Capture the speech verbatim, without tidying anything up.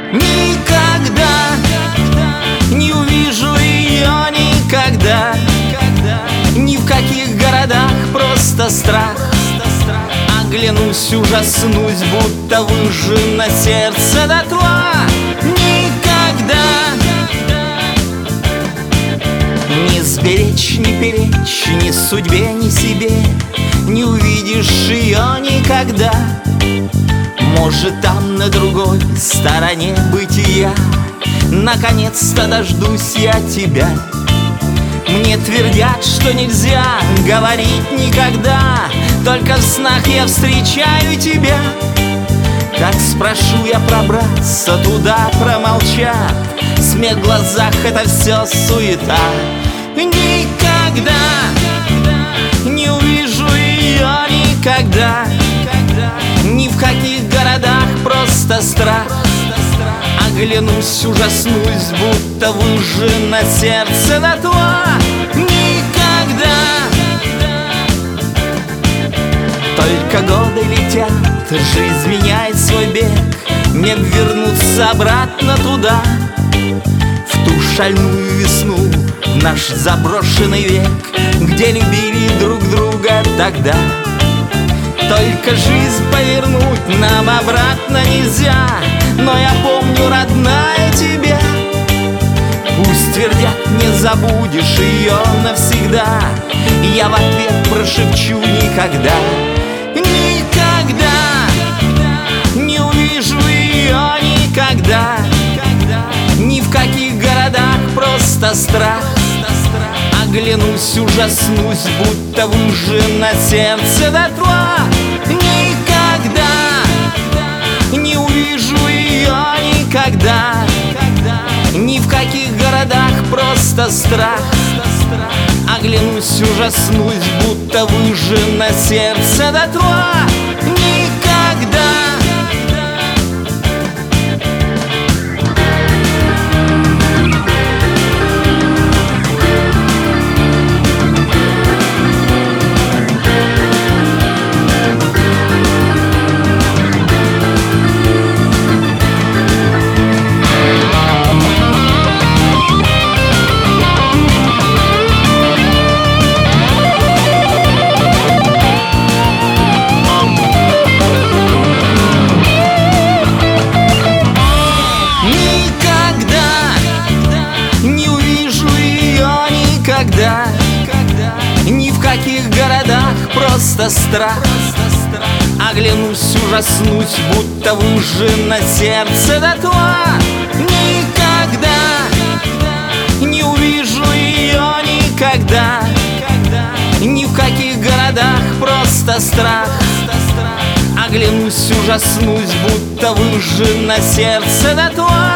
Никогда не увижу ее никогда. Ни в каких городах, просто страх. Оглянусь, ужаснусь, будто выжжено сердце дотла. Никогда не сберечь, не перечь ни судьбе, ни себе. Не увидишь ее никогда. Может, там на другой стороне бытия наконец-то дождусь я тебя. Мне твердят, что нельзя говорить никогда, только в снах я встречаю тебя. Как спрошу я пробраться туда, промолчат. Смех в глазах — это все суета. Никогда не увижу ее никогда. Ни в каких городах, просто страх. Оглянусь, ужаснусь, будто выжжено сердце дотла. Никогда. Только годы летят, жизнь меняет свой бег. Мне б вернуться обратно туда, в ту шальную весну, в наш заброшенный век, где любили друг друга тогда. Только жизнь повернуть нам обратно нельзя, но я помню, родная, тебя. Пусть твердят, не забудешь ее навсегда, я в ответ прошепчу: никогда. Никогда не увижу ее никогда. Ни в каких городах, просто страх. Оглянусь, ужаснусь, будто выжжено сердце дотла. Никогда не увижу ее никогда. Ни в каких городах, просто страх. Оглянусь, ужаснусь, будто выжжено сердце дотла. Никогда. Никогда, ни в каких городах, просто страх. Оглянусь, ужаснусь, будто выжжено сердце дотла. Никогда не увижу ее никогда. Ни в каких городах, просто страх. Оглянусь, ужаснусь, будто выжжено сердце дотла.